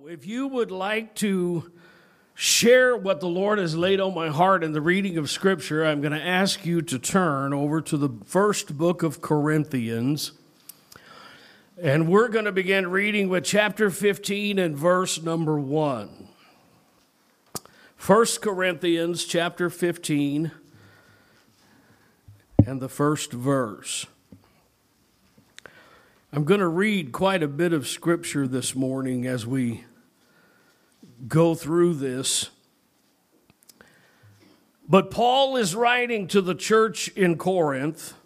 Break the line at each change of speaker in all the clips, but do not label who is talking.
If you would like to share what the Lord has laid on my heart in the reading of Scripture, I'm going to ask you to turn over to the first book of Corinthians. And we're going to begin reading with chapter 15 and verse number 1. 1 Corinthians chapter 15 and the first verse. I'm going to read quite a bit of Scripture this morning as we go through this. But Paul is writing to the church in Corinth,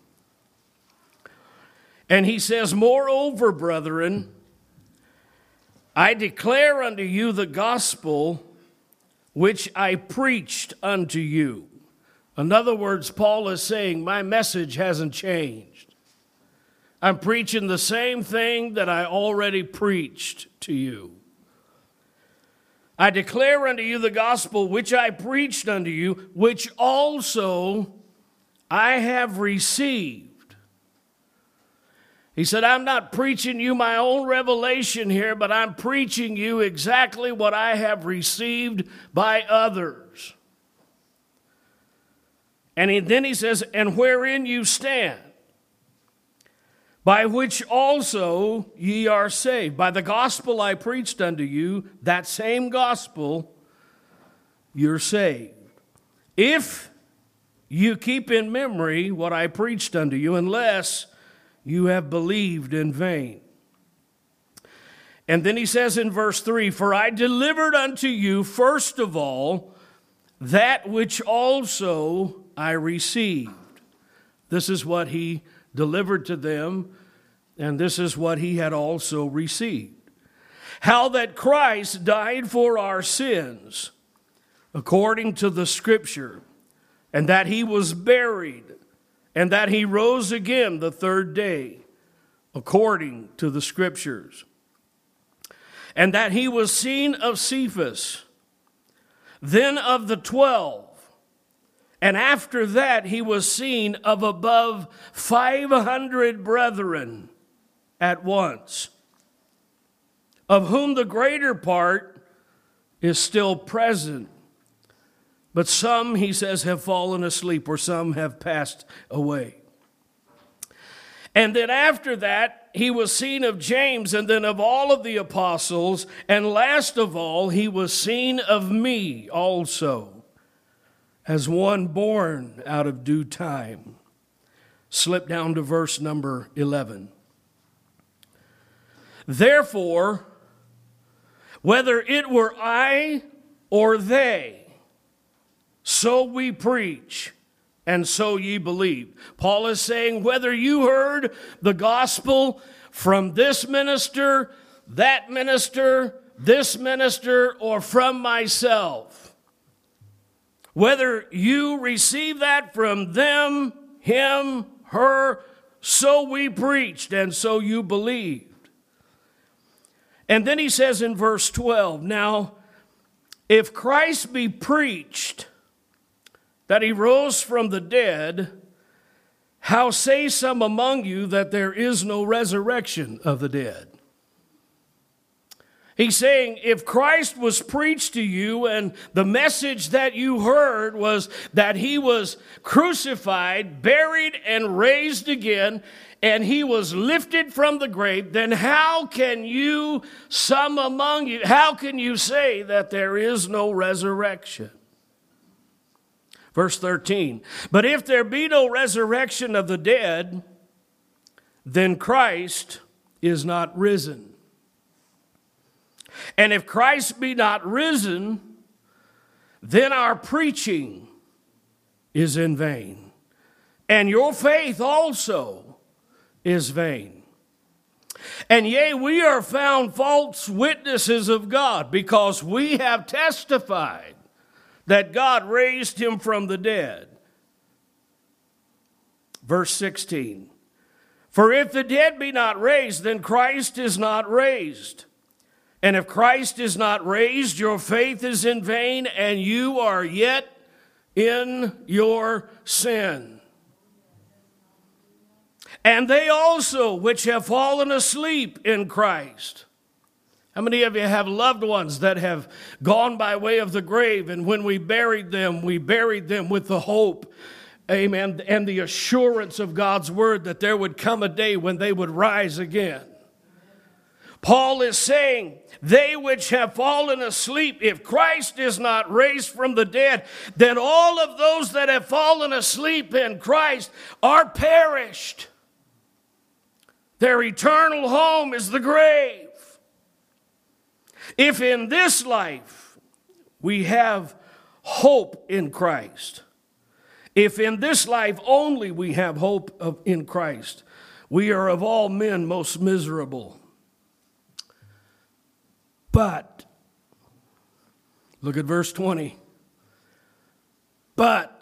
and he says, "Moreover, brethren, I declare unto you the gospel which I preached unto you." In other words, Paul is saying, my message hasn't changed. I'm preaching the same thing that I already preached to you. I declare unto you the gospel which I preached unto you, which also I have received. He said, I'm not preaching you my own revelation here, but I'm preaching you exactly what I have received by others. And then he says, and wherein you stand, by which also ye are saved. By the gospel I preached unto you, that same gospel, you're saved. If you keep in memory what I preached unto you, unless you have believed in vain. And then he says in verse 3, for I delivered unto you first of all that which also I received. This is what he delivered to them, and this is what he had also received. How that Christ died for our sins, according to the Scripture, and that he was buried, and that he rose again the third day, according to the Scriptures, and that he was seen of Cephas, then of the 12, and after that he was seen of above 500 brethren at once, of whom the greater part is still present. But some, he says, have fallen asleep, or some have passed away. And then after that, he was seen of James, and then of all of the apostles, and last of all, he was seen of me also, as one born out of due time. Slip down to verse number 11. Therefore, whether it were I or they, so we preach, and so ye believe. Paul is saying, whether you heard the gospel from this minister, that minister, this minister, or from myself, whether you receive that from them, him, her, so we preached, and so you believed. And then he says in verse 12, now, if Christ be preached that he rose from the dead, how say some among you that there is no resurrection of the dead? He's saying, if Christ was preached to you and the message that you heard was that he was crucified, buried, and raised again, and he was lifted from the grave, then how can you, some among you, how can you say that there is no resurrection? Verse 13, but if there be no resurrection of the dead, then Christ is not risen. And if Christ be not risen, then our preaching is in vain, and your faith also is vain. And yea, we are found false witnesses of God, because we have testified that God raised him from the dead. Verse 16, for if the dead be not raised, then Christ is not raised. And if Christ is not raised, your faith is in vain, and you are yet in your sin. And they also which have fallen asleep in Christ How many of you have loved ones that have gone by way of the grave, and when we buried them with the hope, amen, and the assurance of God's word that there would come a day when they would rise again? Paul is saying, they which have fallen asleep, if Christ is not raised from the dead, then all of those that have fallen asleep in Christ are perished. Their eternal home is the grave. If in this life we have hope in Christ, if in this life only we have hope in Christ, we are of all men most miserable. But, look at verse 20. But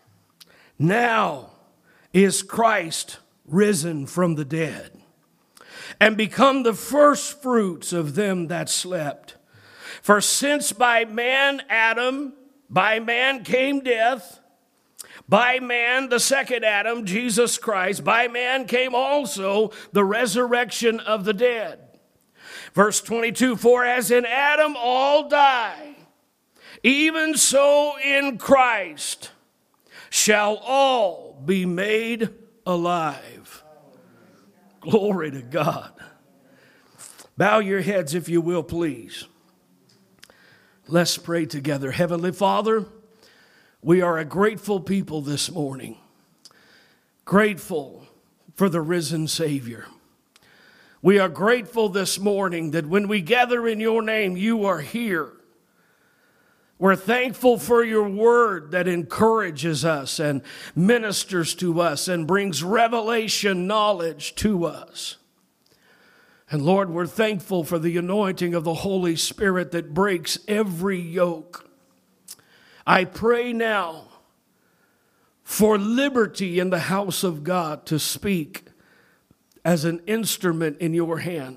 now is Christ risen from the dead, and become the firstfruits of them that slept. For since by man Adam, by man came death, by man the second Adam, Jesus Christ, by man came also the resurrection of the dead. Verse 22, for as in Adam all die, even so in Christ shall all be made alive. Glory to God. Bow your heads if you will, please. Let's pray together. Heavenly Father, we are a grateful people this morning. Grateful for the risen Savior. We are grateful this morning that when we gather in your name, you are here. We're thankful for your word that encourages us and ministers to us and brings revelation knowledge to us. And Lord, we're thankful for the anointing of the Holy Spirit that breaks every yoke. I pray now for liberty in the house of God to speak as an instrument in your hand.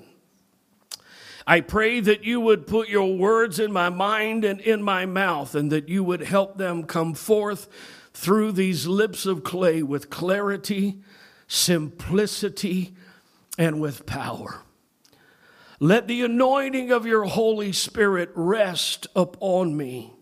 I pray that you would put your words in my mind and in my mouth, and that you would help them come forth through these lips of clay with clarity, simplicity, and with power. Let the anointing of your Holy Spirit rest upon me.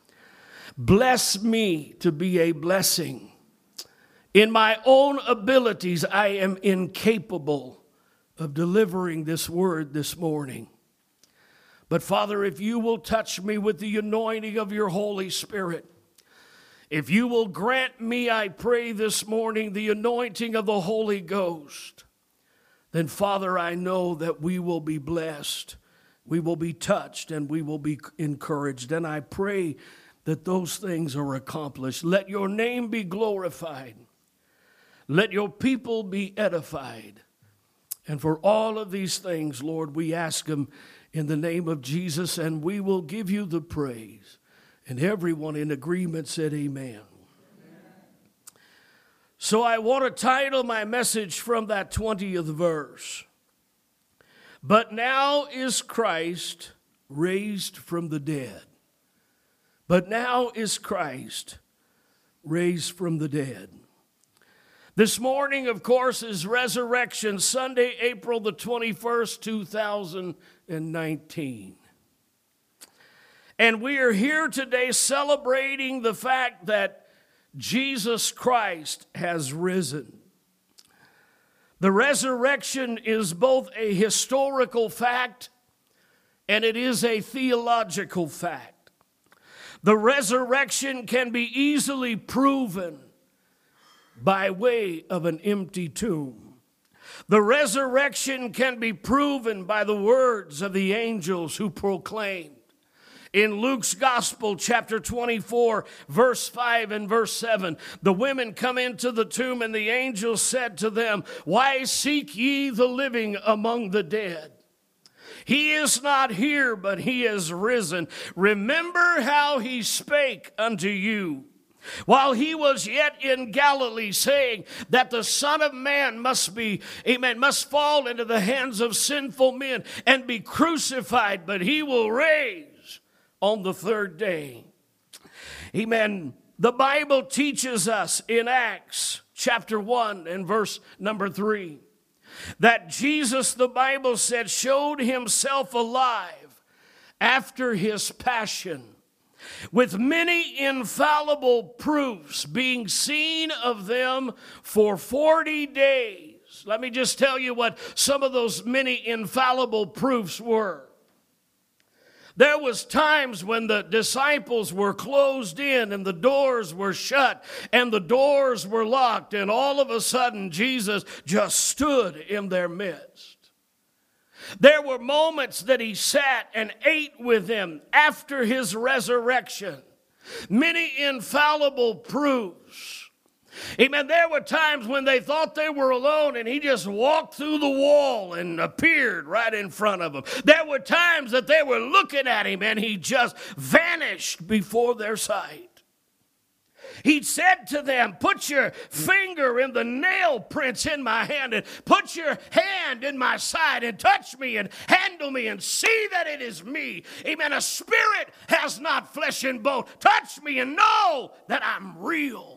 Bless me to be a blessing. In my own abilities, I am incapable of delivering this word this morning. But Father, if you will touch me with the anointing of your Holy Spirit, if you will grant me, I pray this morning, the anointing of the Holy Ghost, then Father, I know that we will be blessed, we will be touched, and we will be encouraged. And I pray that those things are accomplished. Let your name be glorified. Let your people be edified. And for all of these things, Lord, we ask them in the name of Jesus, and we will give you the praise. And everyone in agreement said amen. So I want to title my message from that 20th verse. But now is Christ raised from the dead. But now is Christ raised from the dead. This morning, of course, is Resurrection Sunday, April the 21st, 2019. And we are here today celebrating the fact that Jesus Christ has risen. The resurrection is both a historical fact and it is a theological fact. The resurrection can be easily proven by way of an empty tomb. The resurrection can be proven by the words of the angels who proclaimed. In Luke's Gospel, chapter 24, verse 5 and verse 7, the women come into the tomb, and the angel said to them, "Why seek ye the living among the dead? He is not here, but he is risen. Remember how he spake unto you while he was yet in Galilee, saying that the Son of Man must fall into the hands of sinful men and be crucified, but he will raise on the third day." Amen. The Bible teaches us in Acts chapter 1 and verse number 3 that Jesus, the Bible said, showed himself alive after his passion, with many infallible proofs being seen of them for 40 days. Let me just tell you what some of those many infallible proofs were. There was times when the disciples were closed in and the doors were shut and the doors were locked, and all of a sudden Jesus just stood in their midst. There were moments that he sat and ate with them after his resurrection. Many infallible proofs. Amen. There were times when they thought they were alone and he just walked through the wall and appeared right in front of them. There were times that they were looking at him and he just vanished before their sight. He said to them, put your finger in the nail prints in my hand and put your hand in my side and touch me and handle me and see that it is me. Amen. A spirit has not flesh and bone. Touch me and know that I'm real.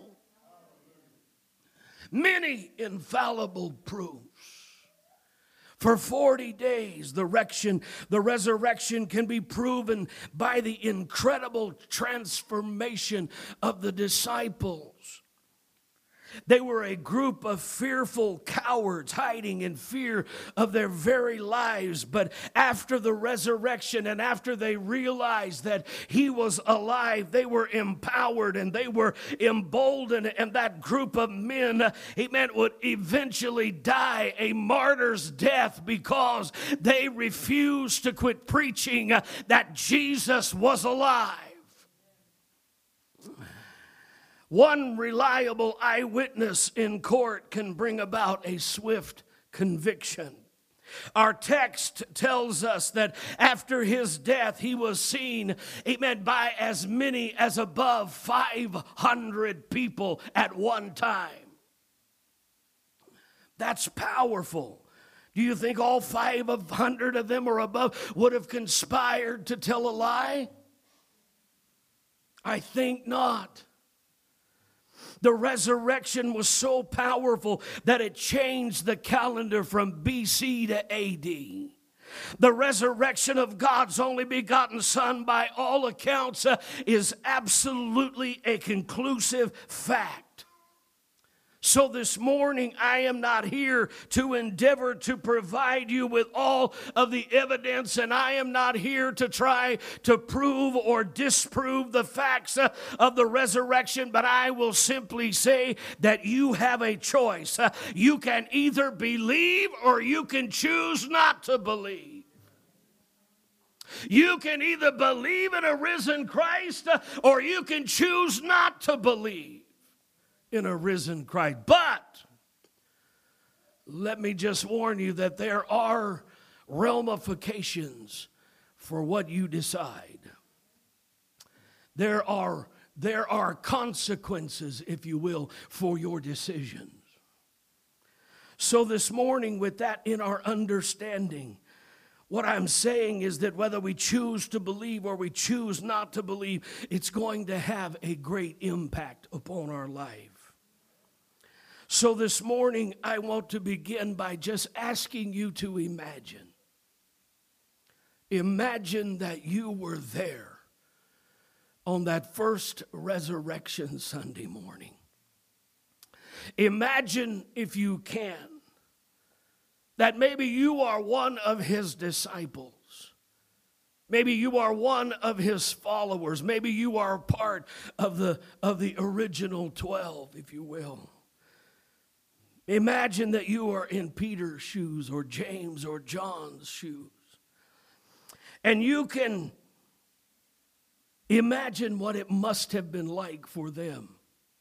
Many infallible proofs. For 40 days, the resurrection can be proven by the incredible transformation of the disciples. They were a group of fearful cowards hiding in fear of their very lives. But after the resurrection and after they realized that he was alive, they were empowered and they were emboldened. And that group of men, amen, would eventually die a martyr's death because they refused to quit preaching that Jesus was alive. One reliable eyewitness in court can bring about a swift conviction. Our text tells us that after his death, he was seen, amen, by as many as above 500 people at one time. That's powerful. Do you think all 500 of them or above would have conspired to tell a lie? I think not. The resurrection was so powerful that it changed the calendar from BC to AD. The resurrection of God's only begotten Son, by all accounts, is absolutely a conclusive fact. So this morning, I am not here to endeavor to provide you with all of the evidence, and I am not here to try to prove or disprove the facts of the resurrection, but I will simply say that you have a choice. You can either believe or you can choose not to believe. You can either believe in a risen Christ or you can choose not to believe in a risen Christ. But let me just warn you that there are ramifications for what you decide. There are consequences, if you will, for your decisions. So this morning, with that in our understanding, what I'm saying is that whether we choose to believe or we choose not to believe, it's going to have a great impact upon our life. So this morning, I want to begin by just asking you to imagine. Imagine that you were there on that first resurrection Sunday morning. Imagine, if you can, that maybe you are one of his disciples. Maybe you are one of his followers. Maybe you are part of the original 12, if you will. Imagine that you are in Peter's shoes or James or John's shoes. And you can imagine what it must have been like for them.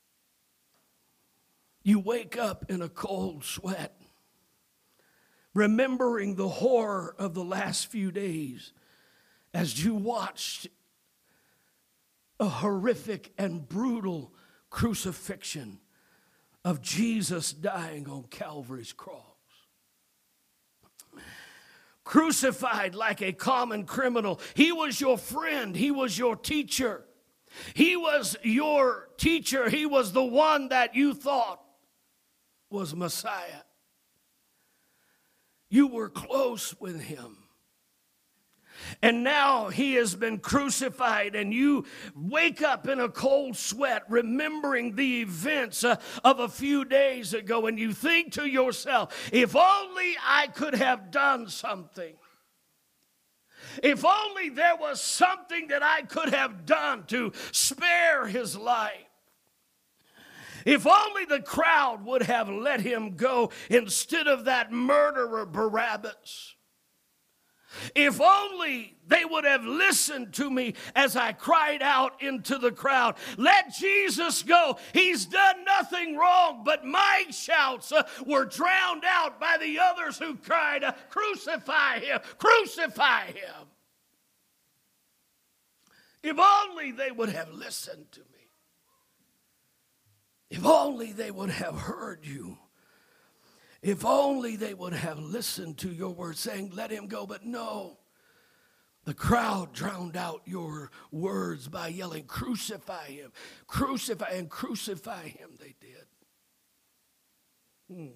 You wake up in a cold sweat, remembering the horror of the last few days as you watched a horrific and brutal crucifixion of Jesus dying on Calvary's cross. Crucified like a common criminal. He was your friend. He was your teacher. He was your teacher. He was the one that you thought was Messiah. You were close with him. And now he has been crucified, and you wake up in a cold sweat remembering the events of a few days ago, and you think to yourself, if only I could have done something. If only there was something that I could have done to spare his life. If only the crowd would have let him go instead of that murderer Barabbas. If only they would have listened to me as I cried out into the crowd, let Jesus go. He's done nothing wrong. But my shouts were drowned out by the others who cried, crucify him, crucify him. If only they would have listened to me. If only they would have heard you. If only they would have listened to your words saying, let him go. But no, the crowd drowned out your words by yelling, crucify him, crucify, and crucify him. They did.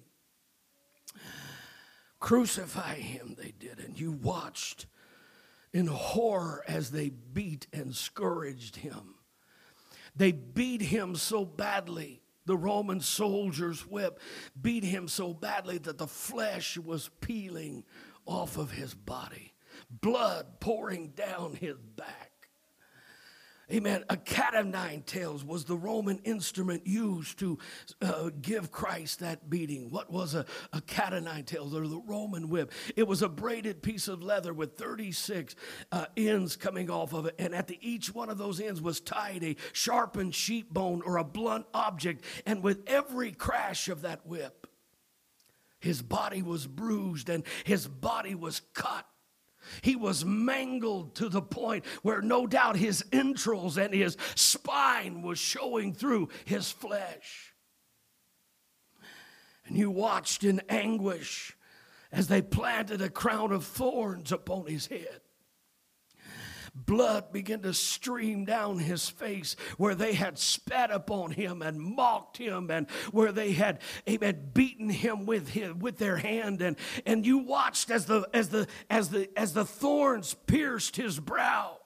Crucify him, they did. And you watched in horror as they beat and scourged him. They beat him so badly. The Roman soldier's whip beat him so badly that the flesh was peeling off of his body, blood pouring down his back. Amen. A cat of nine tails was the Roman instrument used to give Christ that beating. What was a cat of nine tails, or the Roman whip? It was a braided piece of leather with 36 ends coming off of it. And at each one of those ends was tied a sharpened sheep bone or a blunt object. And with every crash of that whip, his body was bruised and his body was cut. He was mangled to the point where no doubt his entrails and his spine was showing through his flesh. And you watched in anguish as they planted a crown of thorns upon his head. Blood began to stream down his face where they had spat upon him and mocked him, and where they had beaten him with their hand. And you watched as the thorns pierced his brow.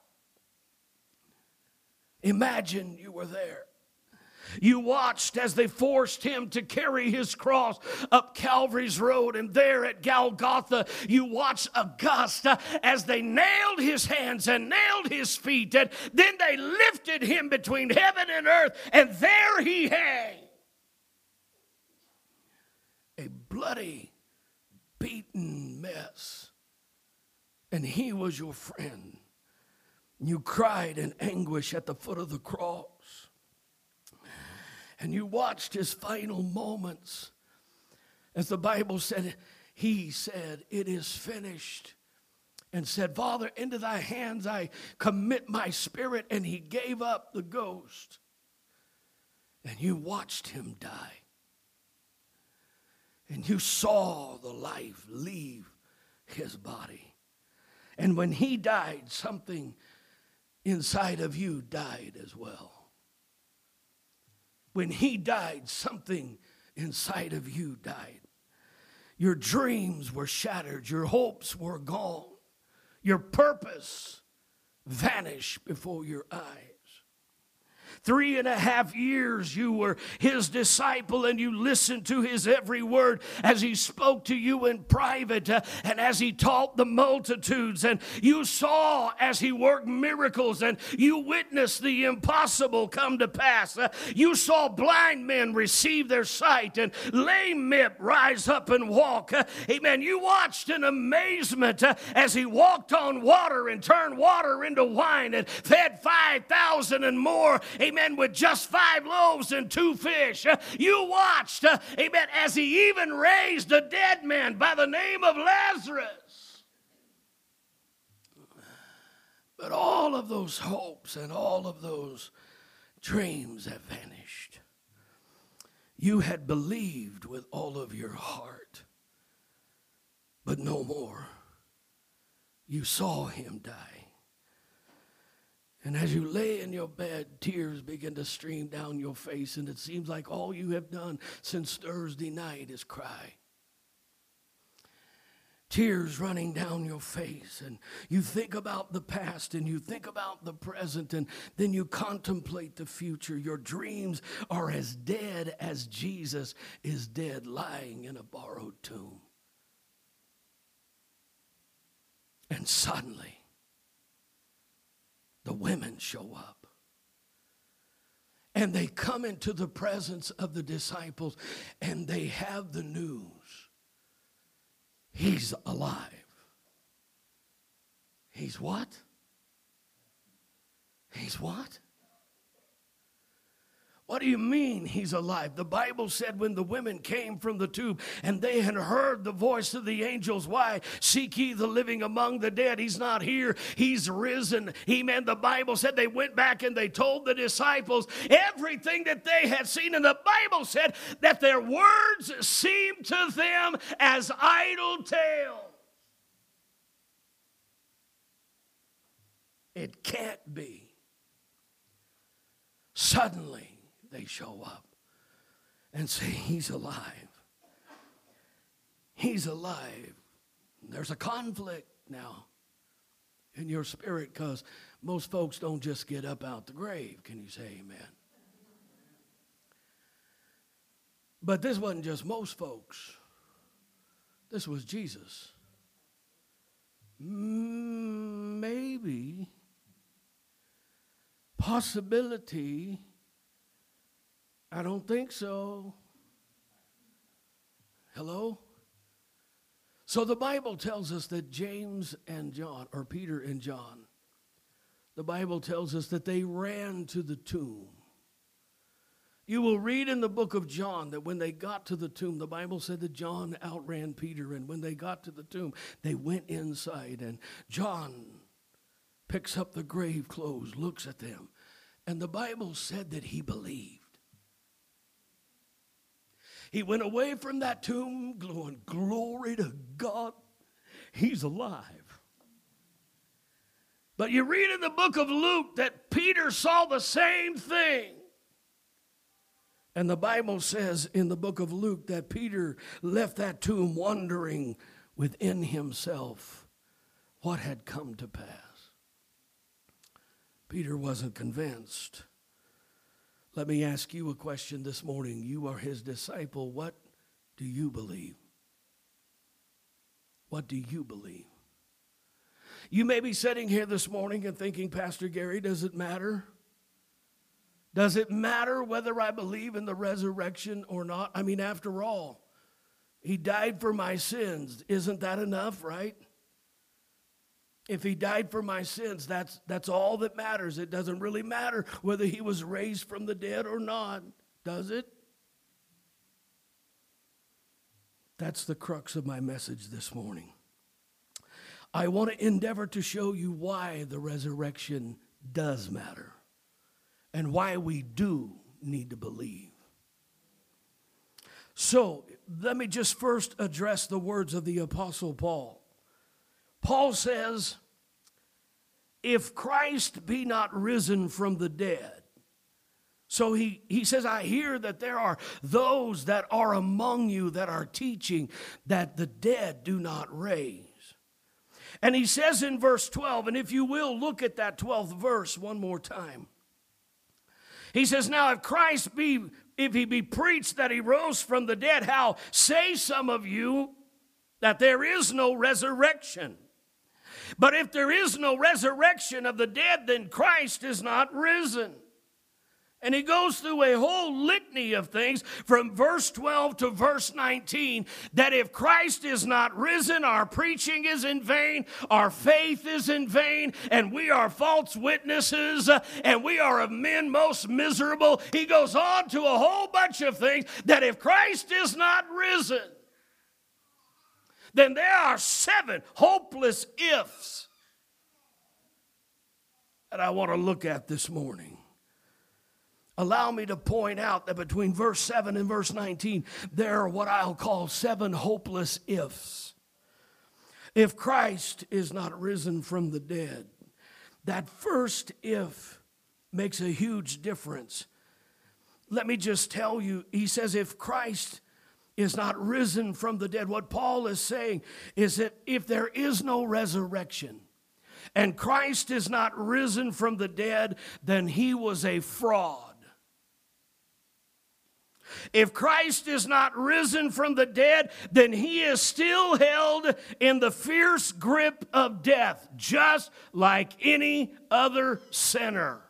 Imagine you were there. You watched as they forced him to carry his cross up Calvary's road, and there at Golgotha, you watched Augusta as they nailed his hands and nailed his feet, and then they lifted him between heaven and earth, and there he hang. A bloody, beaten mess. And he was your friend. You cried in anguish at the foot of the cross. And you watched his final moments. As the Bible said, he said, it is finished. And said, Father, into thy hands I commit my spirit. And he gave up the ghost. And you watched him die. And you saw the life leave his body. And when he died, something inside of you died as well. When he died, something inside of you died. Your dreams were shattered. Your hopes were gone. Your purpose vanished before your eyes. 3.5 years you were his disciple, and you listened to his every word as he spoke to you in private and as he taught the multitudes. And you saw as he worked miracles, and you witnessed the impossible come to pass. You saw blind men receive their sight and lame men rise up and walk. Amen. You watched in amazement as he walked on water and turned water into wine and fed 5,000 and more. Amen, with just 5 loaves and 2 fish. You watched, amen, as he even raised a dead man by the name of Lazarus. But all of those hopes and all of those dreams have vanished. You had believed with all of your heart, but no more. You saw him die. And as you lay in your bed, tears begin to stream down your face, and it seems like all you have done since Thursday night is cry. tears running down your face, and you think about the past and you think about the present, and then you contemplate the future. Your dreams are as dead as Jesus is dead, lying in a borrowed tomb. And suddenly, the women show up. And they come into the presence of the disciples, and they have the news. He's alive. He's what? He's what? What do you mean he's alive? The Bible said when the women came from the tomb and they had heard the voice of the angels, why seek ye the living among the dead? He's not here. He's risen. Amen. The Bible said they went back and they told the disciples everything that they had seen. And the Bible said that their words seemed to them as idle tales. It can't be. Suddenly, they show up and say, he's alive. He's alive. There's a conflict now in your spirit because most folks don't just get up out the grave. Can you say amen? But this wasn't just most folks. This was Jesus. Maybe, possibility, I don't think so. Hello? So the Bible tells us that James and John, or Peter and John, the Bible tells us that they ran to the tomb. You will read in the book of John that when they got to the tomb, the Bible said that John outran Peter, and when they got to the tomb, they went inside, and John picks up the grave clothes, looks at them, and the Bible said that he believed. He went away from that tomb going, glory to God, he's alive. But you read in the book of Luke that Peter saw the same thing. And the Bible says in the book of Luke that Peter left that tomb wondering within himself what had come to pass. Peter wasn't convinced. Let me ask you a question this morning. You are his disciple. What do you believe? What do you believe? You may be sitting here this morning and thinking, Pastor Gary, does it matter? Does it matter whether I believe in the resurrection or not? I mean, after all, he died for my sins. Isn't that enough, right? If he died for my sins, that's all that matters. It doesn't really matter whether he was raised from the dead or not, does it? That's the crux of my message this morning. I want to endeavor to show you why the resurrection does matter and why we do need to believe. So, let me just first address the words of the Apostle Paul. Paul says, if Christ be not risen from the dead. So he says, I hear that there are those that are among you that are teaching that the dead do not raise. And he says in verse 12, and if you will, look at that 12th verse one more time. He says, now if he be preached that he rose from the dead, how say some of you that there is no resurrection? But if there is no resurrection of the dead, then Christ is not risen. And he goes through a whole litany of things from verse 12 to verse 19, that if Christ is not risen, our preaching is in vain, our faith is in vain, and we are false witnesses, and we are of men most miserable. He goes on to a whole bunch of things, that if Christ is not risen, then there are 7 hopeless ifs that I want to look at this morning. Allow me to point out that between verse 7 and verse 19, there are what I'll call 7 hopeless ifs. If Christ is not risen from the dead, that first if makes a huge difference. Let me just tell you, he says, if Christ is not risen from the dead. What Paul is saying is that if there is no resurrection and Christ is not risen from the dead, then he was a fraud. If Christ is not risen from the dead, then he is still held in the fierce grip of death, just like any other sinner.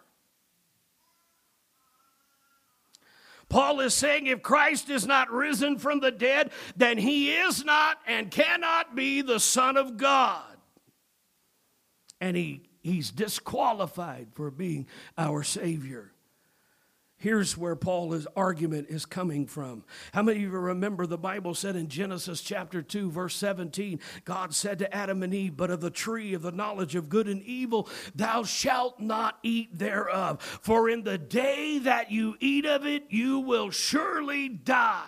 Paul is saying if Christ is not risen from the dead, then he is not and cannot be the Son of God. And he's disqualified for being our Savior. Here's where Paul's argument is coming from. How many of you remember the Bible said in Genesis chapter 2, verse 17, God said to Adam and Eve, but of the tree of the knowledge of good and evil, thou shalt not eat thereof. For in the day that you eat of it, you will surely die.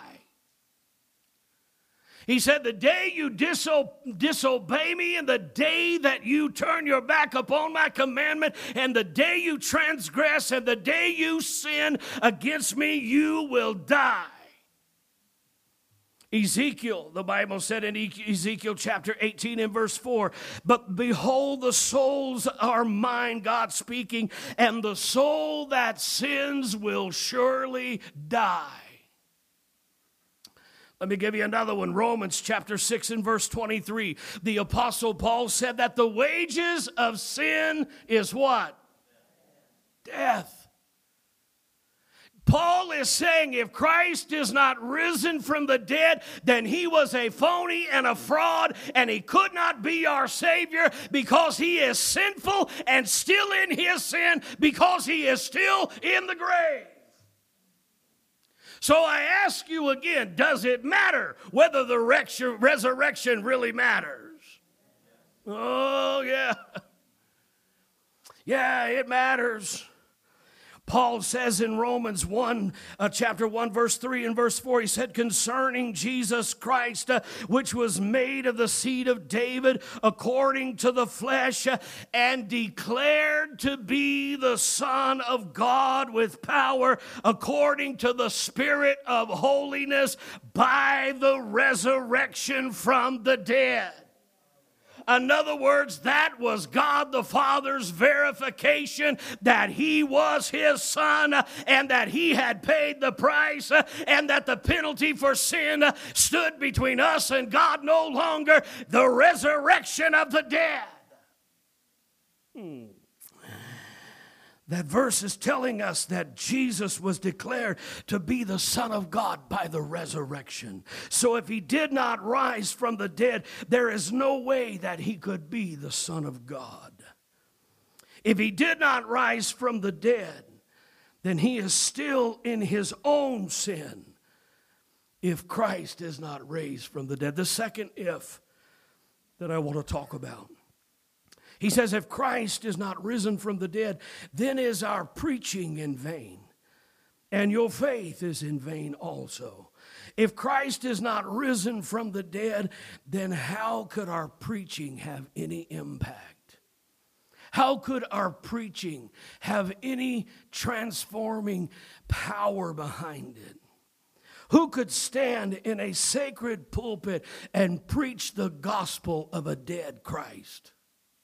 He said, the day you disobey me, and the day that you turn your back upon my commandment, and the day you transgress, and the day you sin against me, you will die. Ezekiel, the Bible said in Ezekiel chapter 18 and verse 4, but behold, the souls are mine, God speaking, and the soul that sins will surely die. Let me give you another one. Romans chapter 6 and verse 23. The Apostle Paul said that the wages of sin is what? Death. Paul is saying if Christ is not risen from the dead, then he was a phony and a fraud, and he could not be our Savior because he is sinful and still in his sin because he is still in the grave. So I ask you again, does it matter whether the resurrection really matters? Oh, yeah. Yeah, it matters. Paul says in Romans 1, chapter 1, verse 3 and verse 4, he said, concerning Jesus Christ, which was made of the seed of David according to the flesh, and declared to be the Son of God with power according to the Spirit of holiness by the resurrection from the dead. In other words, that was God the Father's verification that he was his Son and that he had paid the price and that the penalty for sin stood between us and God no longer. The resurrection of the dead. That verse is telling us that Jesus was declared to be the Son of God by the resurrection. So if he did not rise from the dead, there is no way that he could be the Son of God. If he did not rise from the dead, then he is still in his own sin if Christ is not raised from the dead. The second if that I want to talk about. He says, if Christ is not risen from the dead, then is our preaching in vain, and your faith is in vain also. If Christ is not risen from the dead, then how could our preaching have any impact? How could our preaching have any transforming power behind it? Who could stand in a sacred pulpit and preach the gospel of a dead Christ?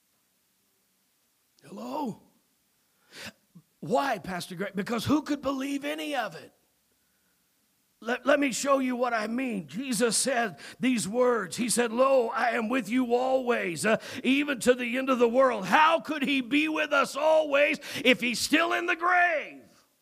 Hello? Why, Pastor Greg? Because who could believe any of it? Let me show you what I mean. Jesus said these words. He said, lo, I am with you always, even to the end of the world. How could he be with us always if he's still in the grave?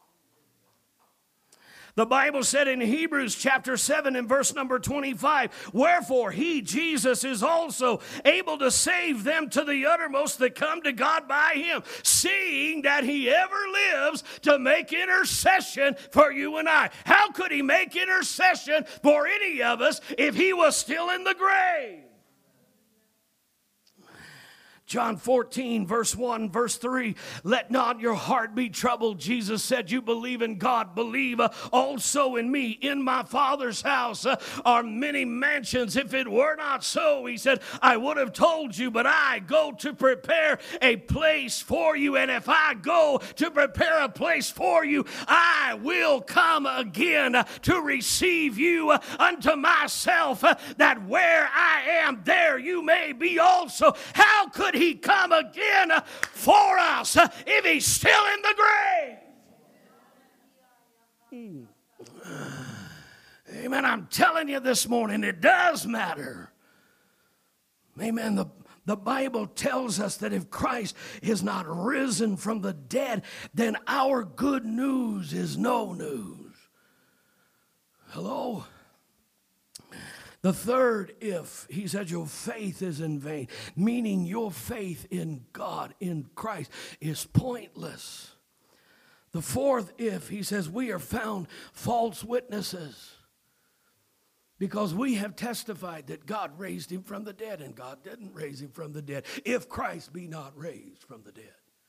The Bible said in Hebrews chapter 7 and verse number 25, wherefore he, Jesus, is also able to save them to the uttermost that come to God by him, seeing that he ever lives to make intercession for you and I. How could he make intercession for any of us if he was still in the grave? John 14, verse 1, verse 3, let not your heart be troubled. Jesus said, you believe in God, believe also in me. In my Father's house are many mansions. If it were not so, he said, I would have told you, but I go to prepare a place for you. And if I go to prepare a place for you, I will come again to receive you unto myself, that where I am, there you may be also. How could he come again for us if he's still in the grave? Amen. I'm telling you this morning, it does matter. Amen. The Bible tells us that if Christ is not risen from the dead, then our good news is no news. Hello? The third, if, he said, your faith is in vain, meaning your faith in God, in Christ, is pointless. The fourth, if, he says, we are found false witnesses because we have testified that God raised him from the dead, and God didn't raise him from the dead, if Christ be not raised from the dead.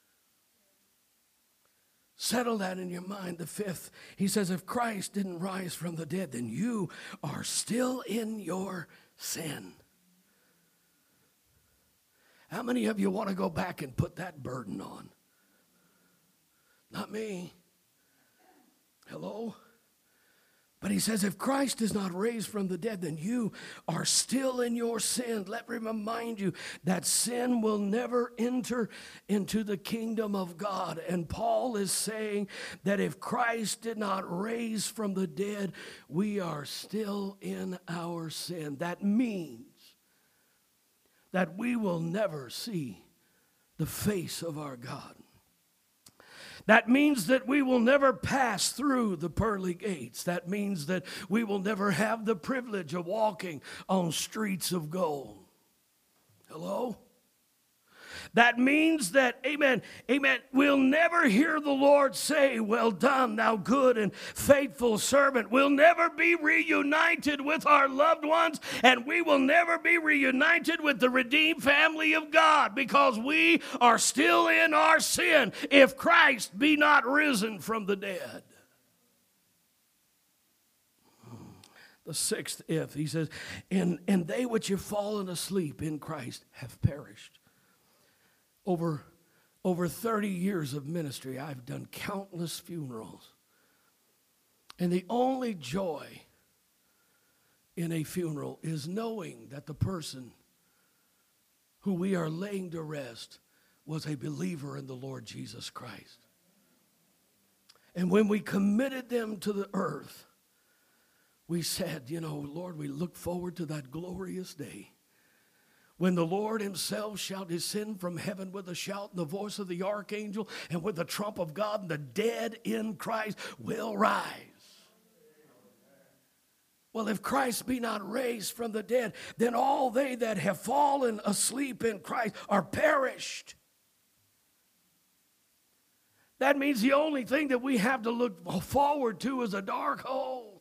Settle that in your mind. The fifth, he says, if Christ didn't rise from the dead, then you are still in your sin. How many of you want to go back and put that burden on? Not me. Hello? But he says, if Christ is not raised from the dead, then you are still in your sin. Let me remind you that sin will never enter into the kingdom of God. And Paul is saying that if Christ did not raise from the dead, we are still in our sin. That means that we will never see the face of our God. That means that we will never pass through the pearly gates. That means that we will never have the privilege of walking on streets of gold. Hello? That means that, amen, we'll never hear the Lord say, well done, thou good and faithful servant. We'll never be reunited with our loved ones, and we will never be reunited with the redeemed family of God, because we are still in our sin if Christ be not risen from the dead. The sixth if, he says, and they which have fallen asleep in Christ have perished. Over 30 years of ministry, I've done countless funerals. And the only joy in a funeral is knowing that the person who we are laying to rest was a believer in the Lord Jesus Christ. And when we committed them to the earth, we said, Lord, we look forward to that glorious day when the Lord himself shall descend from heaven with a shout and the voice of the archangel and with the trump of God, and the dead in Christ will rise. Well, if Christ be not raised from the dead, then all they that have fallen asleep in Christ are perished. That means the only thing that we have to look forward to is a dark hole.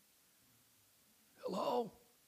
Hello?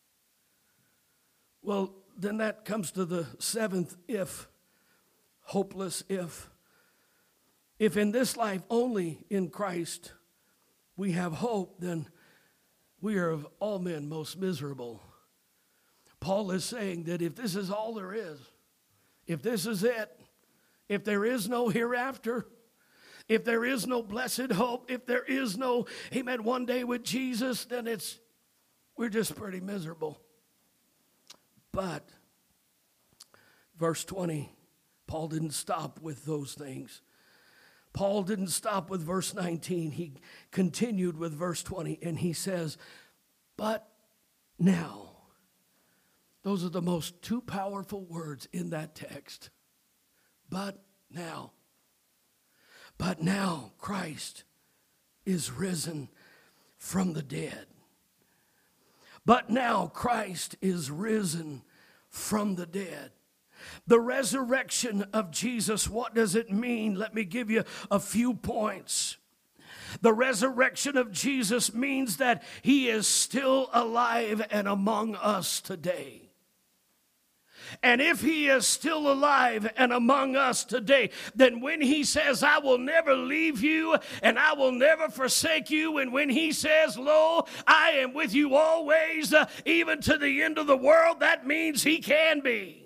Well, then that comes to the seventh if, hopeless if. If in this life only in Christ we have hope, then we are of all men most miserable. Paul is saying that if this is all there is, if this is it, if there is no hereafter, if there is no blessed hope, if there is no, amen, one day with Jesus, then we're just pretty miserable. But, verse 20, Paul didn't stop with those things. Paul didn't stop with verse 19. He continued with verse 20, and he says, but now. Those are the most two powerful words in that text. But now. But now Christ is risen from the dead. But now Christ is risen from the dead. The resurrection of Jesus, what does it mean? Let me give you a few points. The resurrection of Jesus means that he is still alive and among us today. And if he is still alive and among us today, then when he says, I will never leave you and I will never forsake you, and when he says, lo, I am with you always, even to the end of the world, that means he can be.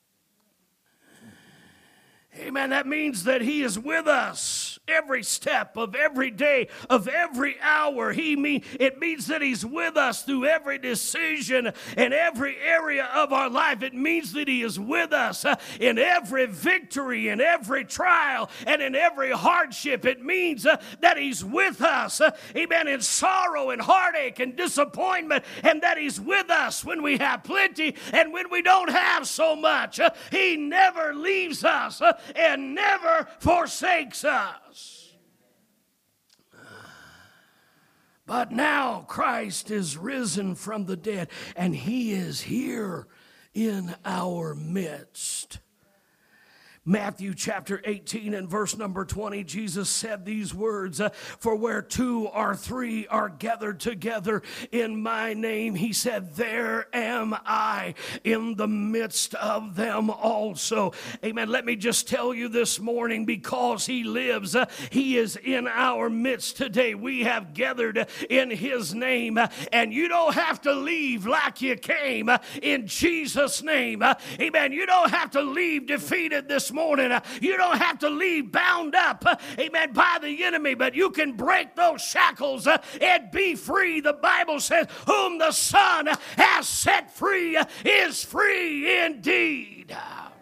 Amen. That means that he is with us every step of every day, of every hour. It means that he's with us through every decision and every area of our life. It means that he is with us in every victory, in every trial, and in every hardship. It means that he's with us, amen, in sorrow and heartache and disappointment, and that he's with us when we have plenty and when we don't have so much. He never leaves us and never forsakes us. But now Christ is risen from the dead, and he is here in our midst. Matthew chapter 18 and verse number 20, Jesus said these words, for where two or three are gathered together in my name, he said, there am I in the midst of them also. Amen. Let me just tell you this morning, because he lives, he is in our midst today. We have gathered in his name, and you don't have to leave like you came in Jesus' name. Amen. You don't have to leave defeated this morning. You don't have to leave bound up, amen, by the enemy, but you can break those shackles and be free. The Bible says, whom the Son has set free is free indeed.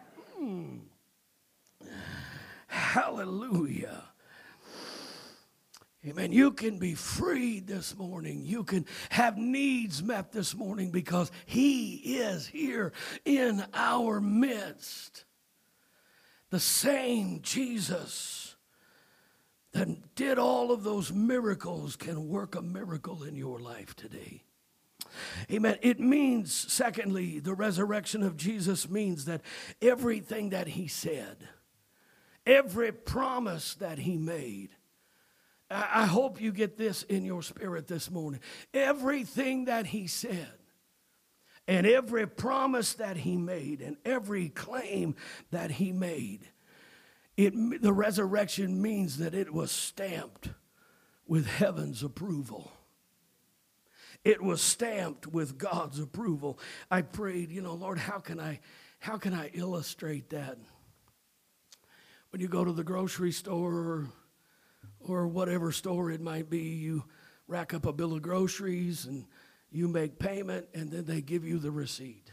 Hallelujah. Amen. You can be freed this morning. You can have needs met this morning because he is here in our midst. The same Jesus that did all of those miracles can work a miracle in your life today. Amen. It means, secondly, the resurrection of Jesus means that everything that he said, every promise that he made, I hope you get this in your spirit this morning. Everything that he said, and every promise that he made, and every claim that he made, the resurrection means that it was stamped with heaven's approval. It was stamped with God's approval. I prayed, Lord, how can I illustrate that? When you go to the grocery store or whatever store it might be, you rack up a bill of groceries and you make payment, and then they give you the receipt.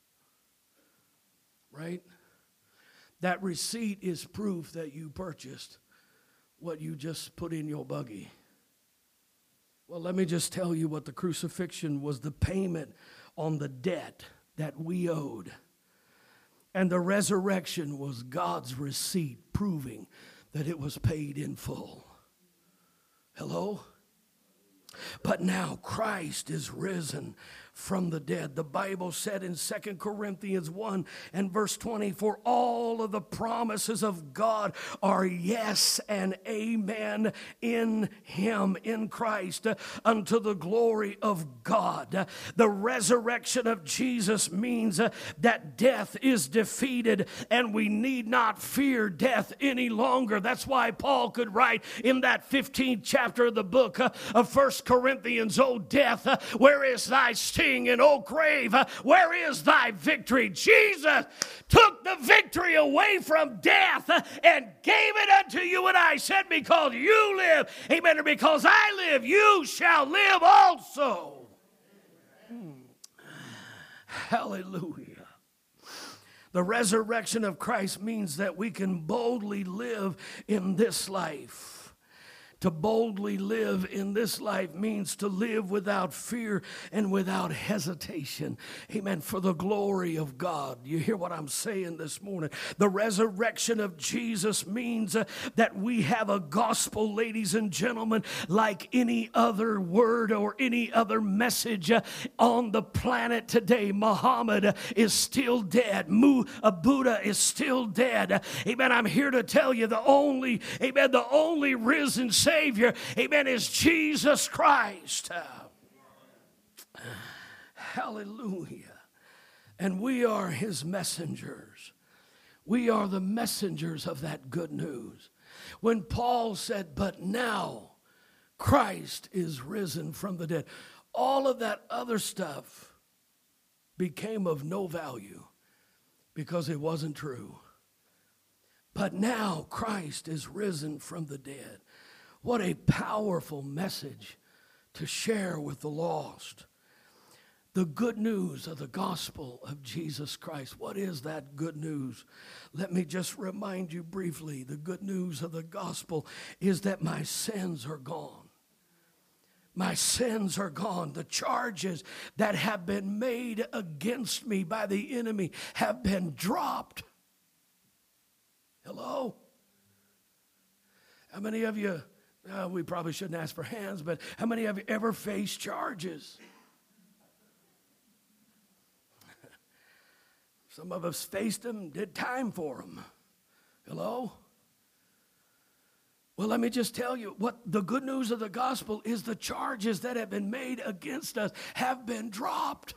Right? That receipt is proof that you purchased what you just put in your buggy. Well, let me just tell you what the crucifixion was: the payment on the debt that we owed. And the resurrection was God's receipt proving that it was paid in full. Hello? But now Christ is risen from the dead. The Bible said in 2 Corinthians 1 and verse 20, for all of the promises of God are yes and amen in him, in Christ, unto the glory of God. The resurrection of Jesus means that death is defeated and we need not fear death any longer. That's why Paul could write in that 15th chapter of the book of 1 Corinthians, O death, where is thy sting? And O grave, where is thy victory? Jesus took the victory away from death and gave it unto you and I. Said, because you live, amen, and because I live, you shall live also. Hallelujah. The resurrection of Christ means that we can boldly live in this life. To boldly live in this life means to live without fear and without hesitation. Amen. For the glory of God. You hear what I'm saying this morning? The resurrection of Jesus means that we have a gospel, ladies and gentlemen, like any other word or any other message on the planet today. Muhammad is still dead. Buddha is still dead. Amen. I'm here to tell you the only risen Savior, amen, is Jesus Christ. Hallelujah. And we are his messengers. We are the messengers of that good news. When Paul said, but now Christ is risen from the dead, all of that other stuff became of no value because it wasn't true. But now Christ is risen from the dead. What a powerful message to share with the lost. The good news of the gospel of Jesus Christ. What is that good news? Let me just remind you briefly. The good news of the gospel is that my sins are gone. My sins are gone. The charges that have been made against me by the enemy have been dropped. Hello? How many of you, we probably shouldn't ask for hands, but how many of you ever faced charges? Some of us faced them, did time for them. Hello? Well, let me just tell you what the good news of the gospel is. The charges that have been made against us have been dropped.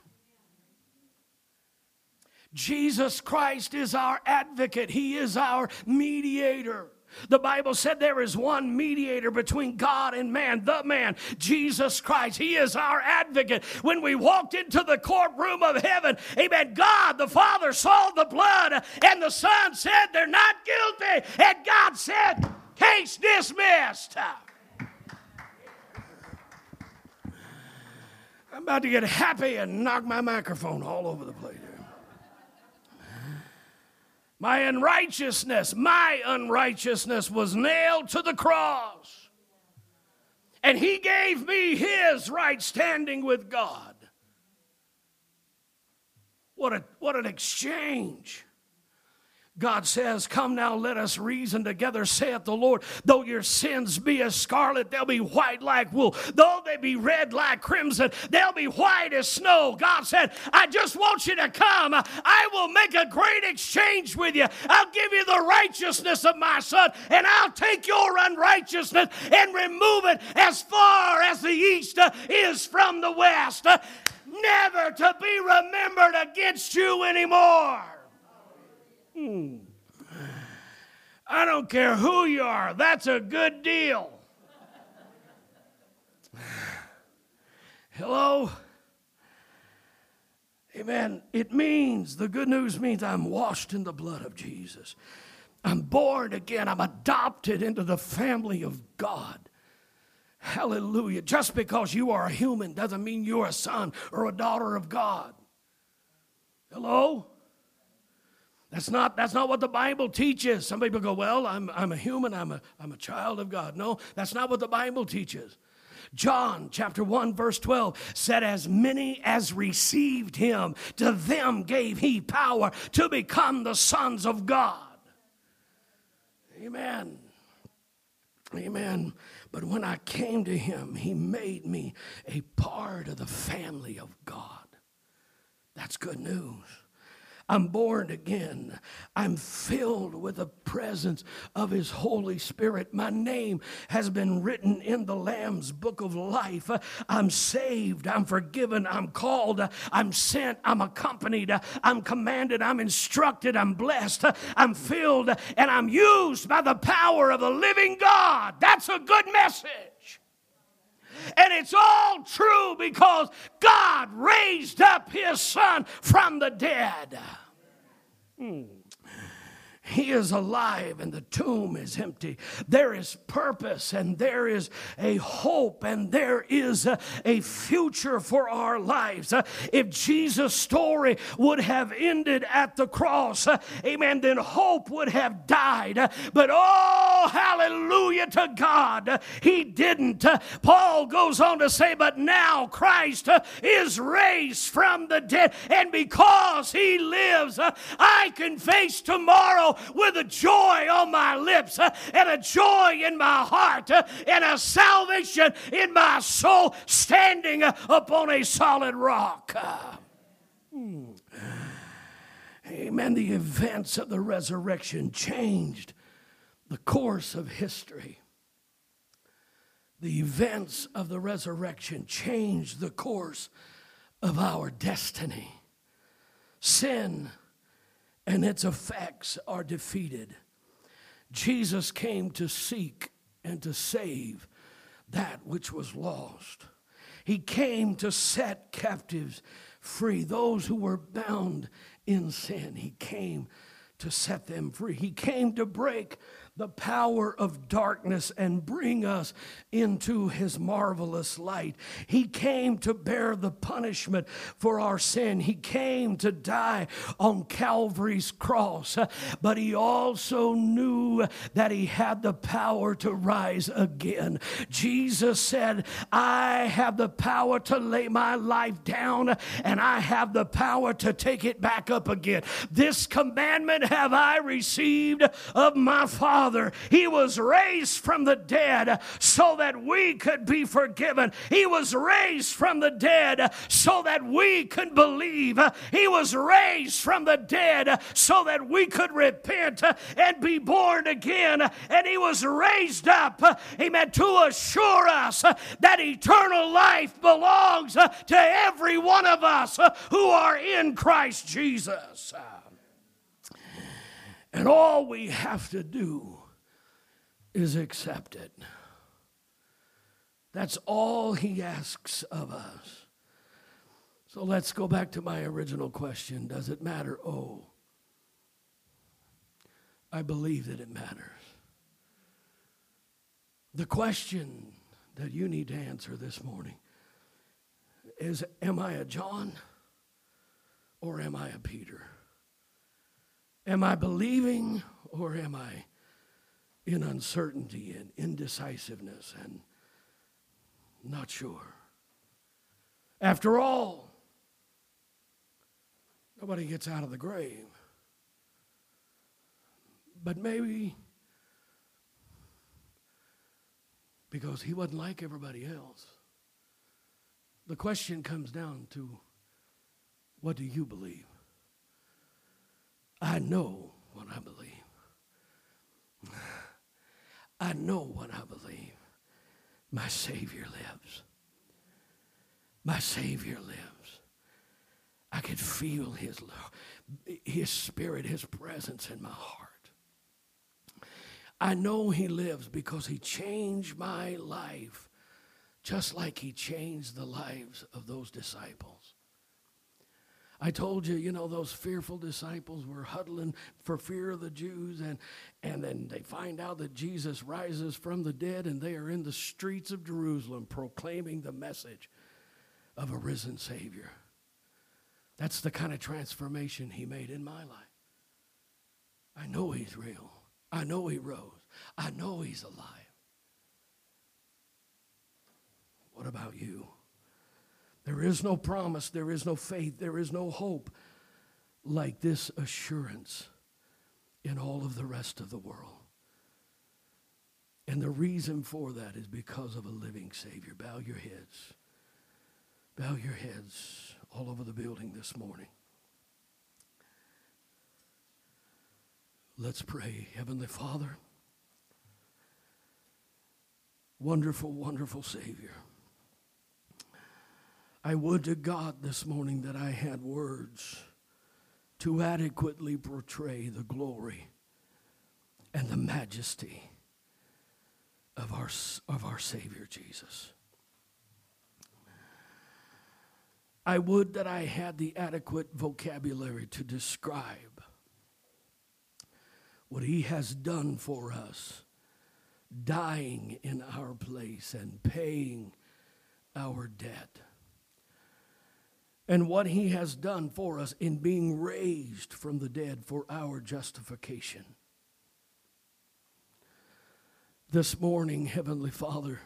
Jesus Christ is our advocate. He is our mediator. The Bible said there is one mediator between God and man, the man, Jesus Christ. He is our advocate. When we walked into the courtroom of heaven, amen, God the Father saw the blood, and the Son said they're not guilty, and God said, case dismissed. I'm about to get happy and knock my microphone all over the place. My unrighteousness was nailed to the cross. And he gave me his right standing with God. What an exchange. God says, come now, let us reason together, saith the Lord. Though your sins be as scarlet, they'll be white like wool. Though they be red like crimson, they'll be white as snow. God said, I just want you to come. I will make a great exchange with you. I'll give you the righteousness of my Son, and I'll take your unrighteousness and remove it as far as the east is from the west. Never to be remembered against you anymore. I don't care who you are. That's a good deal. Hello? Amen. It means, the good news means I'm washed in the blood of Jesus. I'm born again. I'm adopted into the family of God. Hallelujah. Just because you are a human doesn't mean you're a son or a daughter of God. Hello? That's not what the Bible teaches. Some people go, well, I'm a human, I'm a child of God. No, that's not what the Bible teaches. John chapter 1 verse 12 said, as many as received him, to them gave he power to become the sons of God. Amen. Amen. But when I came to him, he made me a part of the family of God. That's good news. I'm born again. I'm filled with the presence of his Holy Spirit. My name has been written in the Lamb's book of life. I'm saved. I'm forgiven. I'm called. I'm sent. I'm accompanied. I'm commanded. I'm instructed. I'm blessed. I'm filled. And I'm used by the power of the living God. That's a good message. And it's all true because God raised up his Son from the dead. He is alive and the tomb is empty. There is purpose and there is a hope and there is a future for our lives. If Jesus' story would have ended at the cross, amen, then hope would have died. But oh, hallelujah to God, he didn't. Paul goes on to say, but now Christ is raised from the dead, and because he lives, I can face tomorrow with a joy on my lips and a joy in my heart and a salvation in my soul, standing upon a solid rock. Amen. The events of the resurrection changed the course of history. The events of the resurrection changed the course of our destiny. sin and its effects are defeated. Jesus came to seek and to save that which was lost. He came to set captives free, those who were bound in sin. He came to set them free. He came to break the power of darkness and bring us into his marvelous light. He came to bear the punishment for our sin. He came to die on Calvary's cross, but he also knew that he had the power to rise again. Jesus said, I have the power to lay my life down, and I have the power to take it back up again. This commandment have I received of my Father. He was raised from the dead so that we could be forgiven. He was raised from the dead so that we could believe. He was raised from the dead so that we could repent and be born again. And he was raised up, amen, to assure us that eternal life belongs to every one of us who are in Christ Jesus. And all we have to do is accept it. That's all he asks of us. So let's go back to my original question. Does it matter? Oh, I believe that it matters. The question that you need to answer this morning is, am I a John or am I a Peter? Am I believing or am I in uncertainty and indecisiveness and not sure? After all, nobody gets out of the grave. But maybe because he wasn't like everybody else. The question comes down to, what do you believe? I know what I believe. I know what I believe. My Savior lives. My Savior lives. I could feel his spirit, his presence in my heart. I know he lives because he changed my life just like he changed the lives of those disciples. I told you, those fearful disciples were huddling for fear of the Jews, and then they find out that Jesus rises from the dead, and they are in the streets of Jerusalem proclaiming the message of a risen Savior. That's the kind of transformation he made in my life. I know he's real. I know he rose. I know he's alive. What about you? There is no promise, there is no faith, there is no hope like this assurance in all of the rest of the world. And the reason for that is because of a living Savior. Bow your heads. Bow your heads all over the building this morning. Let's pray. Heavenly Father, wonderful, wonderful Savior. I would to God this morning that I had words to adequately portray the glory and the majesty of our Savior Jesus. I would that I had the adequate vocabulary to describe what he has done for us, dying in our place and paying our debt. And what he has done for us in being raised from the dead for our justification. This morning, Heavenly Father,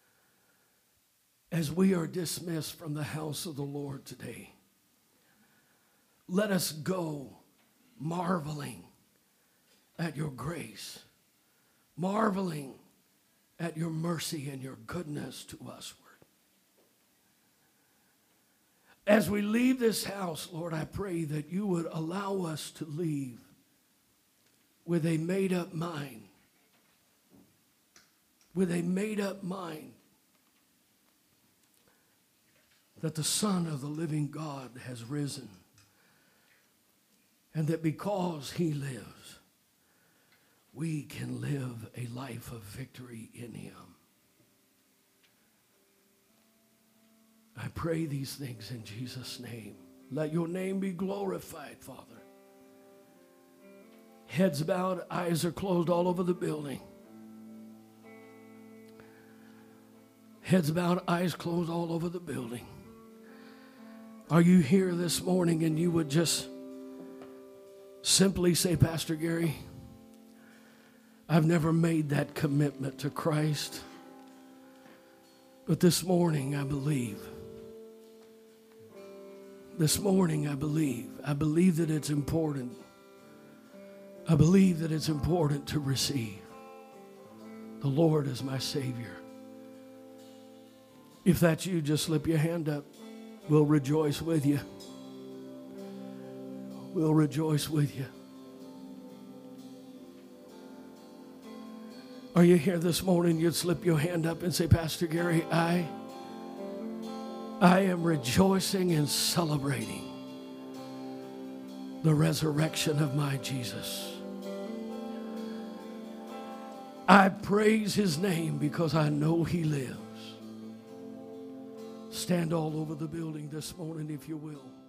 as we are dismissed from the house of the Lord today, let us go marveling at your grace, marveling at your mercy and your goodness to us. As we leave this house, Lord, I pray that you would allow us to leave with a made-up mind. With a made-up mind that the Son of the living God has risen And that because he lives, we can live a life of victory in him. I pray these things in Jesus' name. Let your name be glorified, Father. Heads bowed, eyes are closed all over the building. Heads bowed, eyes closed all over the building. Are you here this morning and you would just simply say, Pastor Gary, I've never made that commitment to Christ, but this morning I believe. This morning I believe. I believe that it's important. I believe that it's important to receive the Lord as my Savior. If that's you, just slip your hand up. We'll rejoice with you. We'll rejoice with you. Are you here this morning? You'd slip your hand up and say, Pastor Gary, I am rejoicing and celebrating the resurrection of my Jesus. I praise his name because I know he lives. Stand all over the building this morning if you will.